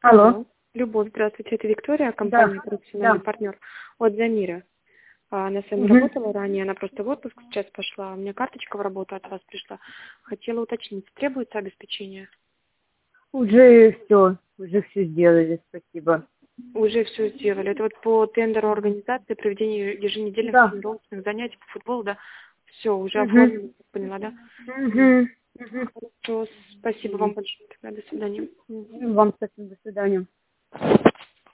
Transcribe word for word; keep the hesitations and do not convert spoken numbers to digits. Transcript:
Алло. Алло. Любовь, здравствуйте, это Виктория, Да, компания «Профессиональный да. партнер» от Замира. А, Она с вами Мгм. работала ранее, она просто в отпуск сейчас пошла. У меня карточка в работу от вас пришла. Хотела уточнить, требуется обеспечение? Уже все, уже все сделали, спасибо. Уже все сделали. Это вот по тендеру организации проведения еженедельных Да. тренировочных занятий по футболу, да? Все, уже Угу. оформлено, поняла, да? Угу. Угу. Хорошо, спасибо вам большое. Тогда до свидания. Мгм. Вам спасибо, до свидания.